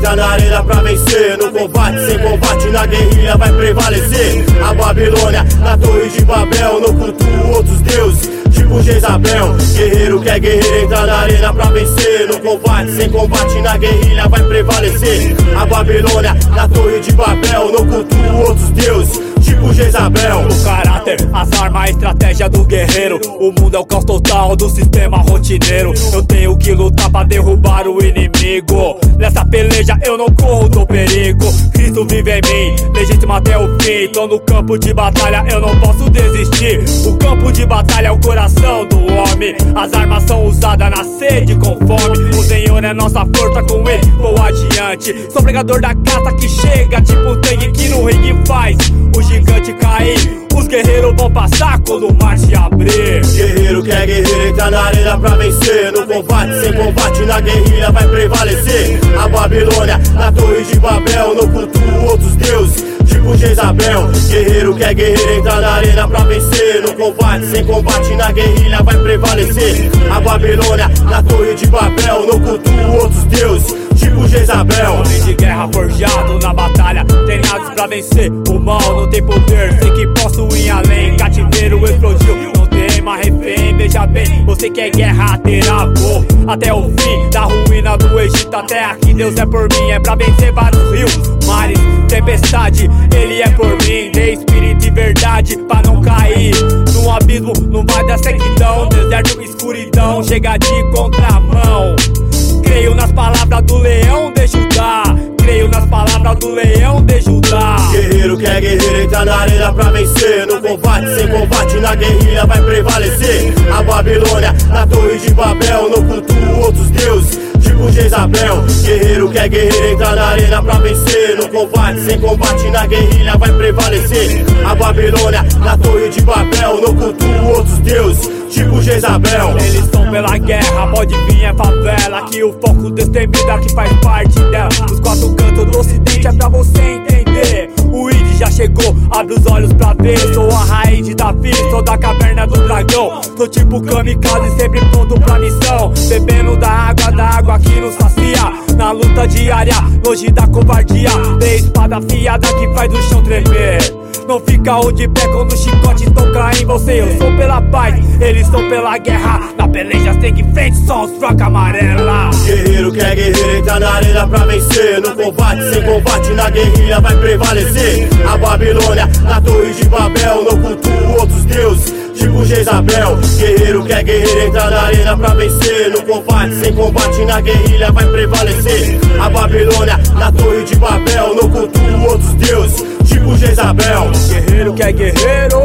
entra na arena pra vencer. No combate, sem combate, na guerrilha vai prevalecer. A Babilônia, na torre de Babel, não cultua outros deuses, tipo Jezabel. Guerreiro que é guerreiro entra na arena pra vencer. No combate, sem combate, na guerrilha vai prevalecer. A Babilônia, na torre de Babel, não cultua outros deuses, tipo Jezabel. O caráter, as armas, a estratégia do guerreiro. O mundo é o caos total do sistema rotineiro. Eu tenho que lutar pra derrubar o inimigo. Nessa peleja eu não corro do perigo. Cristo vive em mim, legítimo até o fim. Tô no campo de batalha, eu não posso desistir. O campo de batalha é o coração do homem. As armas são usadas na sede com fome. O Senhor é nossa força, com ele vou adiante. Sou pregador da caça que chega, tipo um tanque que no ringue faz o gigante cair. Os guerreiros vão passar quando o mar se abrir. Guerreiro que é guerreiro entra na arena pra vencer. No combate, sem combate, na guerrilha vai prevalecer. A Babilônia, na torre de Babel, não cultua outros deuses, tipo Jezabel. Guerreiro que é guerreiro entra na arena pra vencer. No combate, sem combate, na guerrilha vai prevalecer. A Babilônia, na torre de Babel, não cultua outros deuses, tipo Jezabel. Homem de guerra forjado na batalha, treinados pra vencer. O mal não tem poder, sei que posso ir além. Cativeiro explodiu, não tem mais refém. Veja bem, você quer guerra, terá voo até o fim da ruína do Egito. Até aqui Deus é por mim, é pra vencer vários rios, mares, tempestade. Ele é por mim, dei espírito e verdade pra não cair no abismo, não vai dar sequidão. Deserto, escuridão, chega de contramão. Creio nas palavras do leão de Judá. Creio nas palavras do leão de Judá. Guerreiro que é guerreiro entra na arena pra vencer. No combate, sem combate, na guerrilha vai prevalecer. A Babilônia, na torre de Babel, não cultua outros deuses, tipo Jezabel. Guerreiro que é guerreiro entra na arena pra vencer. No combate, sem combate, na guerrilha vai prevalecer. A Babilônia, na torre de Babel, não cultua outros deuses, tipo Jezabel. Eles estão pela guerra, pode vir é favela. Que o foco destemida que faz parte dela. Os quatro cantos do ocidente é pra você entender. O ID já chegou, abre os olhos pra ver. Sou a raiz de Davi, sou da caverna do dragão. Sou tipo kamikaze, sempre pronto pra missão. Bebendo da água que nos sacia. Na luta diária, longe da covardia. Dei espada afiada que faz o chão tremer. Não fica de pé quando o chicote toca em você. Eu sou pela paz, eles são pela guerra. Na peleja segue em frente, só os fraca amarela. Guerreiro que é guerreiro entra na arena pra vencer. No combate, sem combate, na guerrilha vai prevalecer. A Babilônia, na torre de Babel, não cultua outros deuses, tipo Jezabel. Guerreiro que é guerreiro entra na arena pra vencer. No combate, sem combate, na guerrilha vai prevalecer. A Babilônia, na torre de Babel, não cultua outros deuses, tipo Jezabel. Guerreiro que é guerreiro,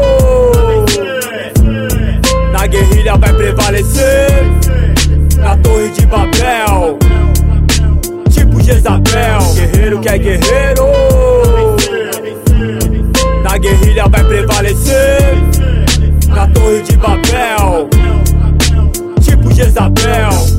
na guerrilha vai prevalecer. Na torre de Babel, tipo Jezabel. Guerreiro que é guerreiro, na guerrilha vai prevalecer. Na torre de Babel, tipo Jezabel.